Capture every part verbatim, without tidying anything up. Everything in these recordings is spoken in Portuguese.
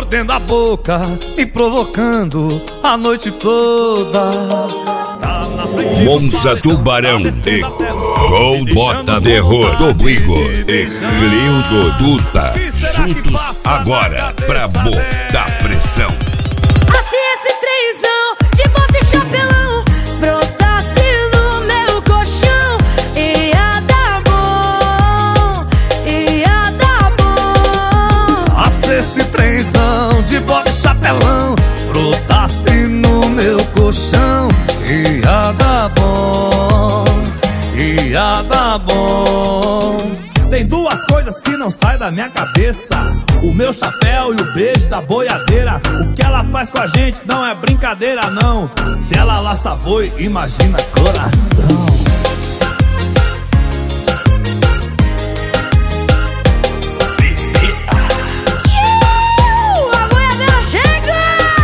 mordendo a boca, me provocando a noite toda. Tá na frente Monza Tubarão e Gol Bota de Rodrigo e Cleudo Duta, juntos agora pra botar pressão. Se esse trenzão de bota e chapelão brotasse no meu colchão, ia dar bom, ia dar bom. Ah, se esse trenzão de bota e chapelão brotasse no meu colchão, ia dar bom, ia dar bom. Tem duas coisas que não saem da minha cabeça: o meu chapéu e o beijo da boiadeira. O que ela faz com a gente não é brincadeira não. Se ela laça boi, imagina coração. Uh, a boiadeira chega,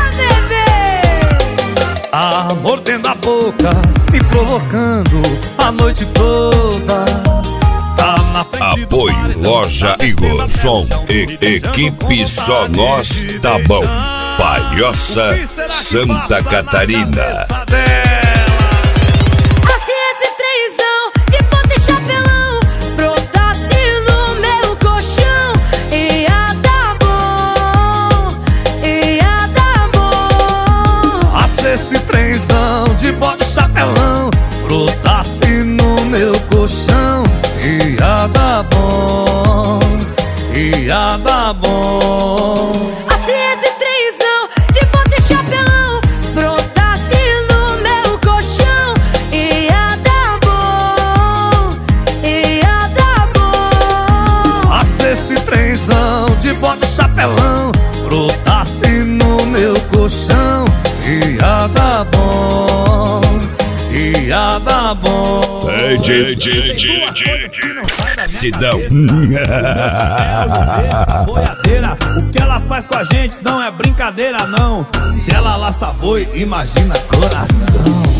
bebê! Ah, mordendo a boca, me provocando a noite toda. Tá na frente do Apoio paredão, Loja tá Igor, descendo som até o chão, e me beijando equipe com Só vontade Nós de Tá Bom. beijar. Palhoça, O que será que Santa passa na Catarina. cabeça dela? Ah, se esse trenzão de bota e chapelão brotasse no meu colchão, ia dar bom, ia dar bom. Ah, se esse trenzão de bota e chapelão brotasse no meu colchão, ia dar bom, ia dar bom. Ah, se esse trenzão de bota e chapelão brotasse no meu colchão, ia dar bom, ia dar bom. Ah, se esse trenzão de bota e chapelão brotasse no meu colchão, ia dar bom, ia dar bom. Ei, Tem di, di, di, duas coisas que não saem da minha Sidão. cabeça: boiadeira. O que ela faz com a gente não é brincadeira não. Se ela laça boi, imagina coração.